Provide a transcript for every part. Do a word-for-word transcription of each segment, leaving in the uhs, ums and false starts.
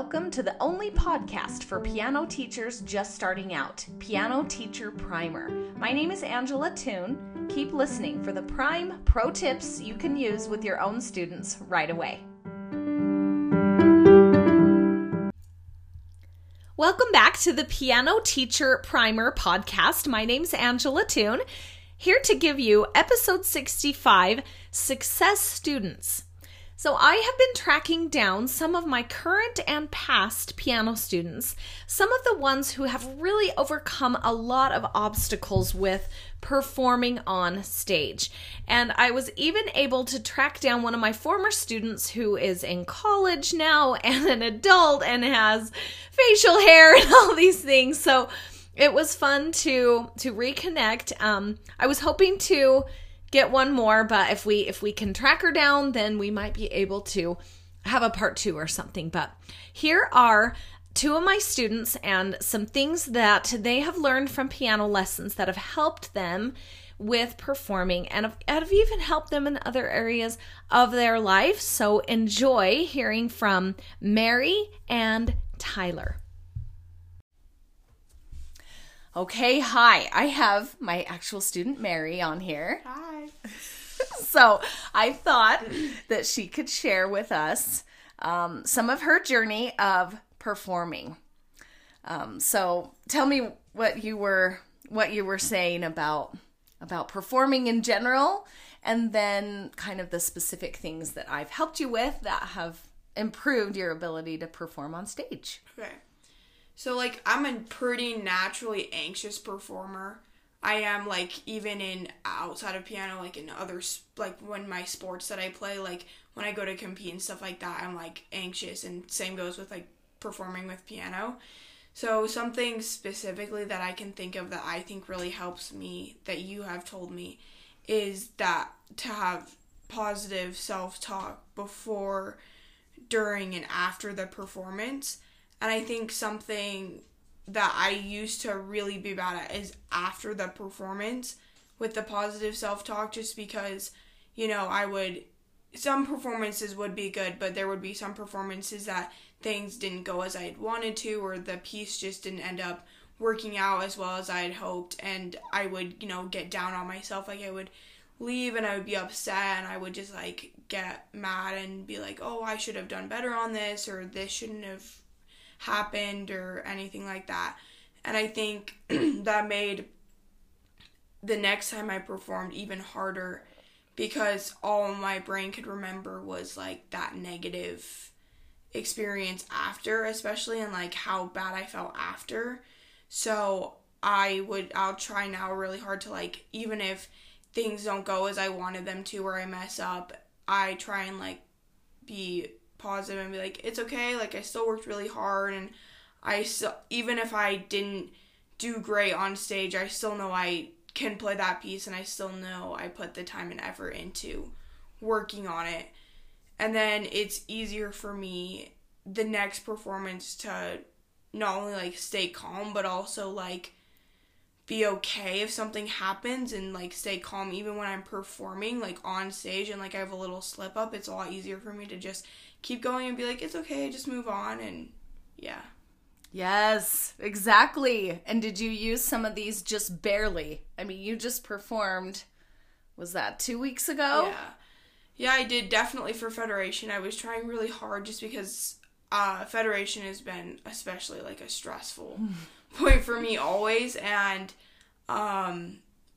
welcome to the only podcast for piano teachers just starting out, Piano Teacher Primer. My name is Angela Toon. Keep listening for the prime pro tips you can use with your own students right away. Welcome back to the Piano Teacher Primer podcast. My name's Angela Toon, here to give you episode sixty-five, Success Students. So I have been tracking down some of my current and past piano students, some of the ones who have really overcome a lot of obstacles with performing on stage. And I was even able to track down one of my former students who is in college now and an adult and has facial hair and all these things. So it was fun to to reconnect. Um, I was hoping to get one more, but if we if we can track her down, then we might be able to have a part two or something. But here are two of my students and some things that they have learned from piano lessons that have helped them with performing and have, have even helped them in other areas of their life. So enjoy hearing from Mary and Tyler. Okay, hi. I have my actual student, Mary, on here. Hi. So I thought that she could share with us um, some of her journey of performing. Um, so tell me what you were what you were saying about about performing in general, and then kind of the specific things that I've helped you with that have improved your ability to perform on stage. Okay. So, like, I'm a pretty naturally anxious performer. I am, like, even in outside of piano, like, in other, like, when my sports that I play, like, when I go to compete and stuff like that, I'm, like, anxious, and same goes with, like, performing with piano. So, something specifically that I can think of that I think really helps me, that you have told me, is that to have positive self-talk before, during, and after the performance. And I think something that I used to really be bad at is after the performance with the positive self-talk, just because, you know, I would, some performances would be good, but there would be some performances that things didn't go as I had wanted to, or the piece just didn't end up working out as well as I had hoped, and I would, you know, get down on myself. Like, I would leave and I would be upset, and I would just, like, get mad and be like, oh, I should have done better on this, or this shouldn't have happened, or anything like that. And I think that made the next time I performed even harder, because all my brain could remember was like that negative experience after, especially, and like how bad I felt after. So I would I'll try now really hard to, like, even if things don't go as I wanted them to, or I mess up, I try and, like, be positive and be like, it's okay, like, I still worked really hard, and I still, even if I didn't do great on stage, I still know I can play that piece, and I still know I put the time and effort into working on it. And then it's easier for me the next performance to not only, like, stay calm, but also, like, be okay if something happens, and, like, stay calm even when I'm performing, like, on stage, and, like, I have a little slip up. It's a lot easier for me to just keep going and be like, it's okay, just move on. And yeah. Yes, exactly. And did you use some of these just barely? I mean, you just performed, was that two weeks ago? Yeah. Yeah, I did, definitely, for Federation. I was trying really hard just because uh, Federation has been especially, like, a stressful point for me always. And um,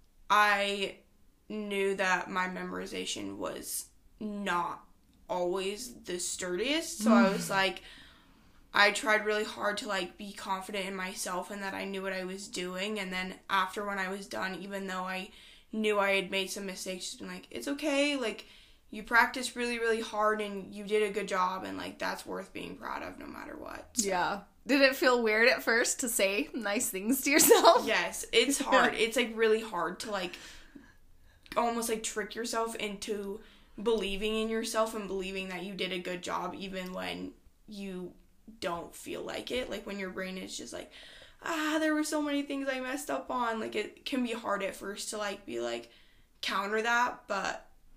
I knew that my memorization was not always the sturdiest, so I was like, I tried really hard to, like, be confident in myself and that I knew what I was doing. And then after, when I was done, even though I knew I had made some mistakes, just been like, it's okay, like, you practiced really, really hard and you did a good job, and, like, that's worth being proud of no matter what. So. Yeah. Did it feel weird at first to say nice things to yourself? Yes, it's hard. It's, like, really hard to, like, almost, like, trick yourself into believing in yourself and believing that you did a good job even when you don't feel like it. Like, when your brain is just like, ah, there were so many things I messed up on. Like, it can be hard at first to, like, be like, counter that, but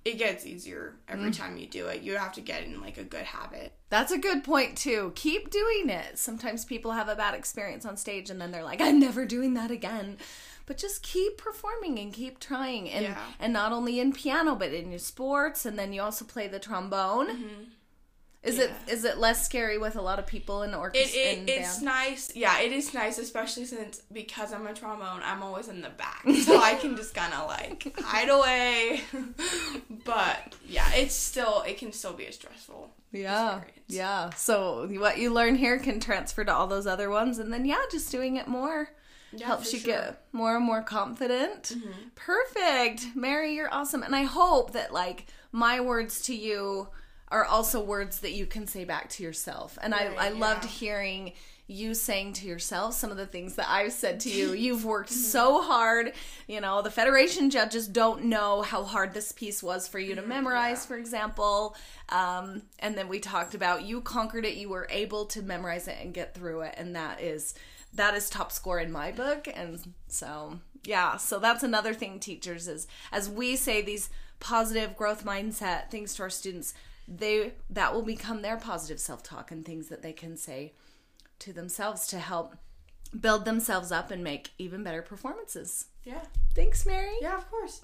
it gets easier every Mm. time you do it. You have to get in like a good habit. That's a good point too. Keep doing it. Sometimes people have a bad experience on stage and then they're like, I'm never doing that again. But just keep performing and keep trying. And Yeah. and not only in piano, but in your sports, and then you also play the trombone. Mm-hmm. Is Yeah. it is it less scary with a lot of people in It, orchestra it and it's band? nice. Yeah, it is nice, especially since because I'm a trombone, I'm always in the back, so I can just kind of like hide away. But yeah, it's still it can still be a stressful Yeah. experience. Yeah. So what you learn here can transfer to all those other ones, and then yeah, just doing it more Yeah, helps for you sure. get more and more confident. Mhm. Perfect. Mary, you're awesome. And I hope that like my words to you are also words that you can say back to yourself. And Right, I, I loved yeah. hearing you saying to yourself some of the things that I've said to you. You've worked so hard. You know, the Federation judges don't know how hard this piece was for you to memorize, yeah. for example. Um, and then we talked about you conquered it. You were able to memorize it and get through it. And that is that is top score in my book. And so, yeah, so that's another thing, teachers, is as we say these positive growth mindset things to our students, they that will become their positive self-talk and things that they can say to themselves to help build themselves up and make even better performances. Yeah. Thanks, Mary. Yeah, of course.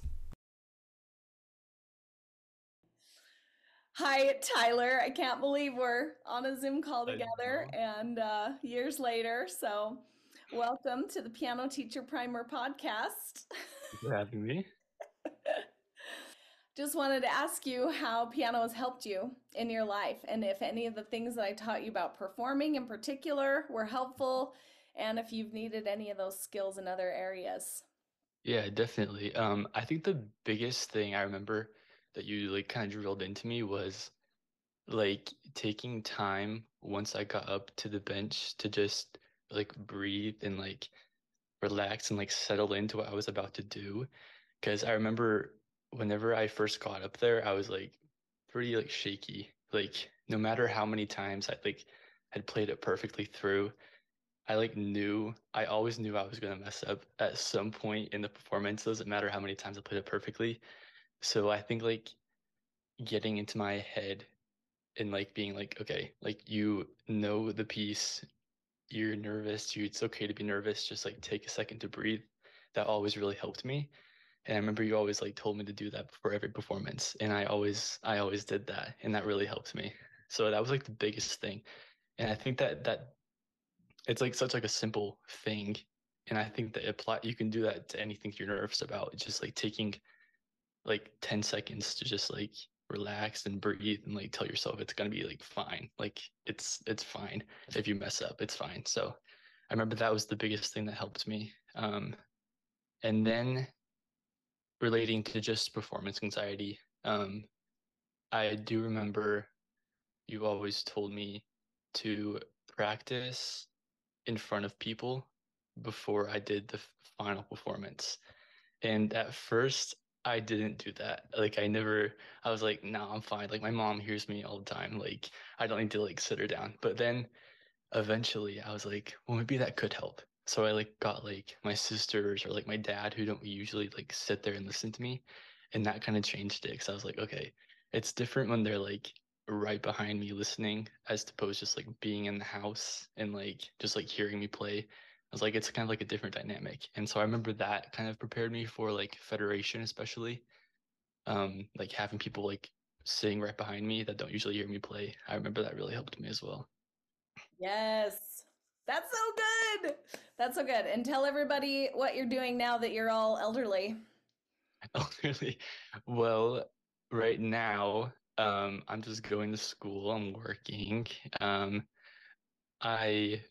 Hi, Tyler. I can't believe we're on a Zoom call I together know. and uh, years later. So, welcome to the Piano Teacher Primer podcast. Thanks for having me. Just wanted to ask you how piano has helped you in your life, and if any of the things that I taught you about performing in particular were helpful, and if you've needed any of those skills in other areas. Yeah, definitely. Um, I think the biggest thing I remember that you like kind of drilled into me was like taking time once I got up to the bench to just like breathe and like relax and like settle into what I was about to do. Because I remember whenever I first got up there, I was like pretty like shaky. Like no matter how many times I like had played it perfectly through, I like knew I always knew I was gonna mess up at some point in the performance. Doesn't matter how many times I played it perfectly. So I think like getting into my head and like being like, okay, like you know the piece, you're nervous, you it's okay to be nervous, just like take a second to breathe. That always really helped me. And I remember you always like told me to do that before every performance. And I always I always did that and that really helped me. So that was like the biggest thing. And I think that that it's like such like a simple thing. And I think that apply you can do that to anything you're nervous about. It's just like taking like ten seconds to just like relax and breathe and like tell yourself it's gonna be like fine. Like it's it's fine. If you mess up, it's fine. So I remember that was the biggest thing that helped me. Um, and then relating to just performance anxiety, um, I do remember you always told me to practice in front of people before I did the f- final performance. And at first, I didn't do that. Like, I never, I was like, no, I'm fine. Like, my mom hears me all the time. Like, I don't need to like sit her down. But then eventually, I was like, well, maybe that could help. So I like got like my sisters or like my dad who don't usually like sit there and listen to me. And that kind of changed it because I was like, okay, it's different when they're like right behind me listening as opposed to just like being in the house and like just like hearing me play. I was like, it's kind of like a different dynamic. And so I remember that kind of prepared me for like Federation, especially. Um, like having people like sitting right behind me that don't usually hear me play. I remember that really helped me as well. Yes. That's so good. That's so good. And tell everybody what you're doing now that you're all elderly. Oh, really? Well, right now, um, I'm just going to school. I'm working. Um, I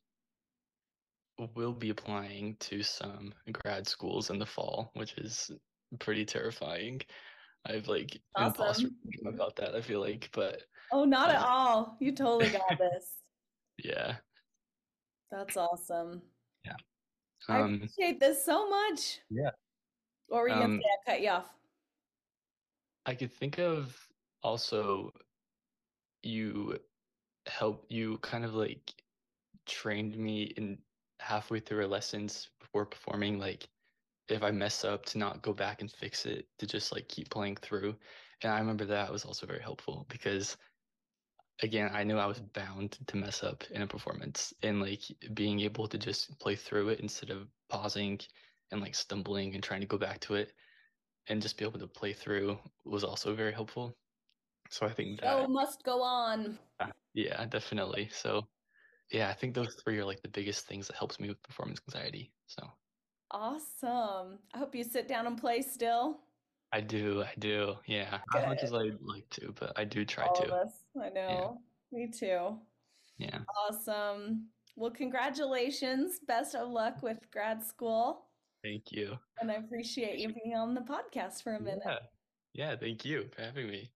will be applying to some grad schools in the fall, which is pretty terrifying. I've like imposter Awesome. syndrome about that, I feel like, but Oh, not at uh, all. You totally got this. yeah, That's awesome. yeah. I Um, appreciate this so much. yeah. What were you gonna Um, say? I cut you off. I could think of also you help you kind of like trained me in halfway through our lessons before performing, like if I mess up to not go back and fix it, to just like keep playing through. And I remember that was also very helpful because again, I knew I was bound to mess up in a performance, and like being able to just play through it instead of pausing and like stumbling and trying to go back to it and just be able to play through was also very helpful. So I think Show that, must go on. uh, yeah, definitely. So yeah, I think those three are like the biggest things that helps me with performance anxiety. So Awesome. I hope you sit down and play still. I do, I do. Yeah. Not as much as Good. I'd like to, but I do try All of to. us. I Yeah. know. Me too. Yeah. Awesome. Well, congratulations. Best of luck with grad school. Thank you. And I appreciate you being on the podcast for a minute. Yeah. Yeah. Thank you for having me.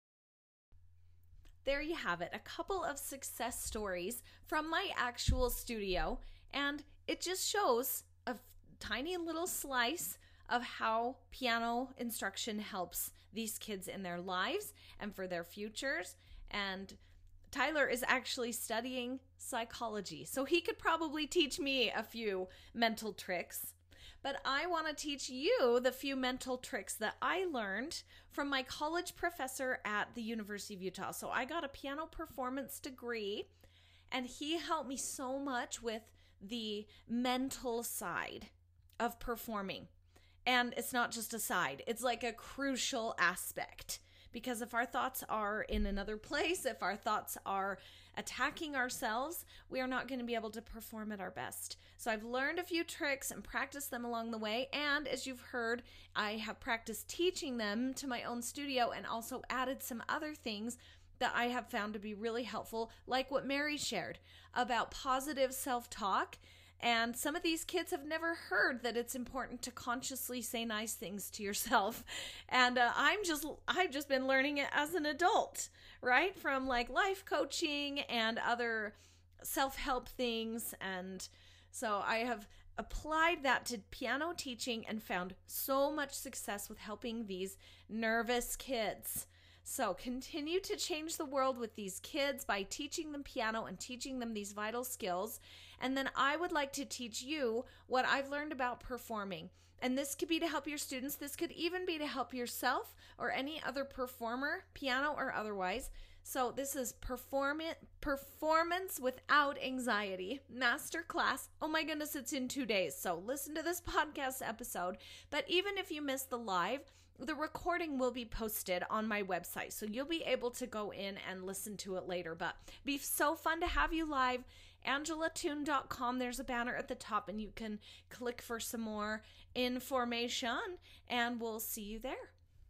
There you have it, a couple of success stories from my actual studio, and it just shows a tiny little slice of how piano instruction helps these kids in their lives and for their futures. And Tyler is actually studying psychology, so he could probably teach me a few mental tricks. But I want to teach you the few mental tricks that I learned from my college professor at the University of Utah. So I got a piano performance degree, and he helped me so much with the mental side of performing. And it's not just a side, it's like a crucial aspect. Because if our thoughts are in another place, if our thoughts are attacking ourselves, we are not going to be able to perform at our best. So I've learned a few tricks and practiced them along the way. And as you've heard, I have practiced teaching them to my own studio and also added some other things that I have found to be really helpful, like what Mary shared about positive self-talk. And some of these kids have never heard that it's important to consciously say nice things to yourself. And uh, I'm just, I've just been learning it as an adult, right? From like life coaching and other self-help things. And so I have applied that to piano teaching and found so much success with helping these nervous kids. So continue to change the world with these kids by teaching them piano and teaching them these vital skills. And then I would like to teach you what I've learned about performing. And this could be to help your students. This could even be to help yourself or any other performer, piano or otherwise. So this is performance performance without anxiety masterclass. Oh my goodness, it's in two days. So listen to this podcast episode. But even if you miss the live, the recording will be posted on my website. So you'll be able to go in and listen to it later. But it'd be so fun to have you live. angela toon dot com. There's a banner at the top and you can click for some more information and we'll see you there.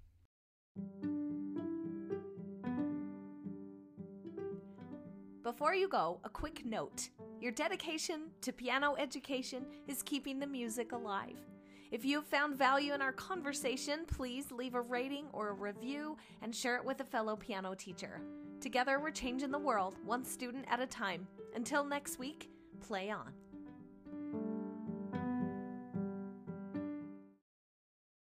Before you go, a quick note. Your dedication to piano education is keeping the music alive. If you have found value in our conversation, please leave a rating or a review and share it with a fellow piano teacher. Together, we're changing the world, one student at a time. Until next week, play on.